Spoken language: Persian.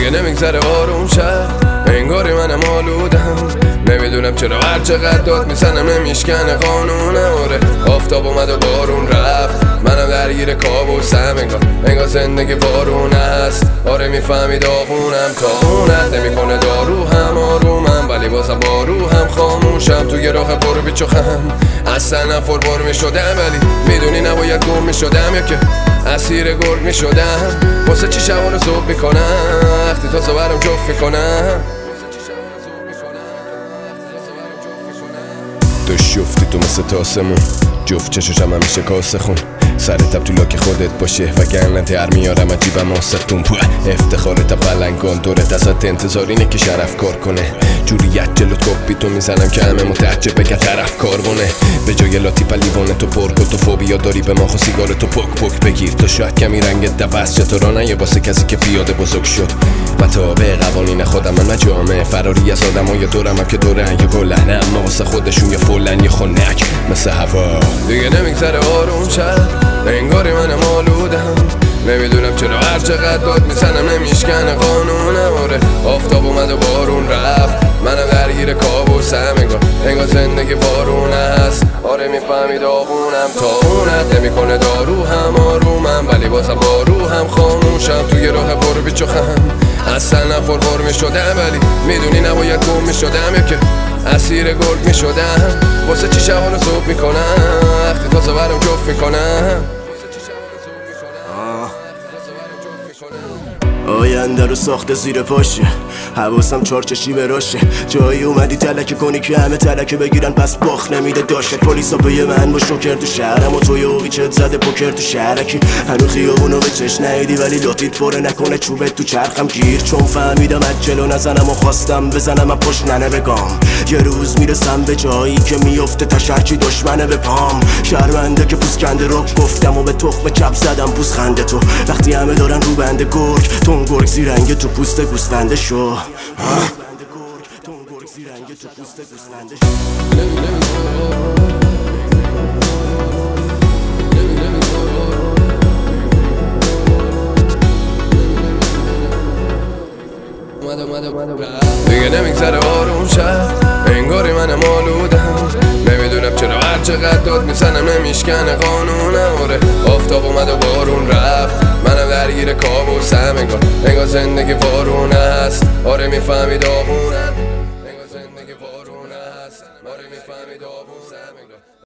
دیگه نمیگذره آروم شد، انگاری منم آلودم. نمیدونم چرا هر چقدر داد میزنم نمیشکنه قانونم. آره آفتاب اومد و بارون رفت، منم درگیر کابوسم. انگار زندگی بارون است. آره میفهمی داغونم تا اونت نمیکنه دارو هم آرومم، ولی بازم بارو هم خاموشم. توی راه پر بیچ و خم اصلا نفر بار میشدم، ولی میدونی نباید گم میشدم یا که اسیر گرگ میشدم. واسه چی شبا رو صبح میکنم وقتی تازه برم جفت میکنم. تو شفتی تو مثل تاسمون، جفت چشوشم همیشه کاسه خون. سرتم تو لاک خودت باشه وگرنه تر میارم عجیبم آستون. افتخارت بلند کن، دورت ازت انتظار اینه که شرف کار کنه. جوریت جلوت کپی تو میزنم که همه متعجب بگه طرف کارونه. به جای لاتی پلیوانه تو پر کن، تو فوبیا داری به ماخو سیگار تو پک بگیر. تو شاید کمی رنگت دوست چطورا نه واسه کسی که پیاده بزرگ شد. متابع قوانین خودم من جامعه فراری از آدم های دورم که دورن یه گلن، اما واسه خودشون یه فولن یه خنک مثل هوا. دیگه نمیگذره آروم شد، انگاری منم آلودم. نمیدونم چرا هر چقدر داد میزنم نمیشکنه قانونم. آره آفتاب اومد و بارون رفت، منم درگیر کابوسم. انگار زندگی بارون است. آره میفهمی داغونم تا اونت نمیکنه دارو هم آرومم، ولی بازم بارو هم خاموشم. توی راه پر بیچ و خم اصلا نفر بار میشدم، ولی میدونی نباید گم میشدم یا که اسیر گرگ میشدم. واسه چی شبا رو صبح میکنم وقتی تازه برم جفت میکنم. آینده رو ساخته زیر پاشه، حواسم چارچشی براشه. جایی اومدی تلکه کنی که همه تلکه بگیرن پس باخ نمیده داشت. پلیسا پی من با شوکر تو شهرم و توی اویچت زده پوکر تو شهرکی. هنو خیابونو به چش نیدی ولی لاتیت پره نکنه چوبت تو چرخم گیر. چون فهمیدم از جلو نزنم و خواستم بزنم از پشت ننه بگام. یه روز میرسم به جایی که میفته تشرچی دشمنه به پام. شرمنده که پوسکنده رک گفتم و به تخم چپ زدم پوست خنده تو. وقتی همه دارن رو بنده گرگ تون گرگ زیرنگ تو پوست گوسفنده شو. دیگه نمیگذره آروم شد، انگاری منم آلودم. نمیدونم چرا هر چقدر داد میزنم نمیشکنه قانونم. آره آفتاب اومد و بارون رفت، منم درگیر کابوسم. انگار زندگی بارون است. آره میفهمی داغونم.